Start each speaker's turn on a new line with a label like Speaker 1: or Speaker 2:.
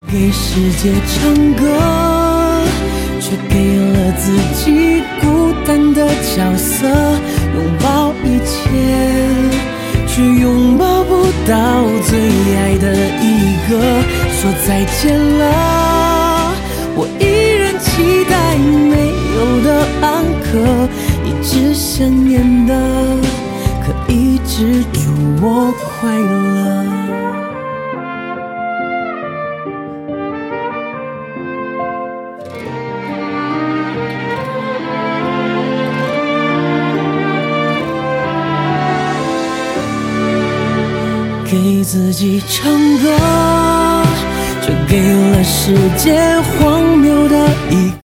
Speaker 1: 给世界唱歌，却给了自己孤单的角色。拥抱一切，却拥抱不到最爱的一个。说再见了，我依然期待没有的安可，一直想念的，可一直祝我快乐。给自己唱歌，却给了世界荒谬的一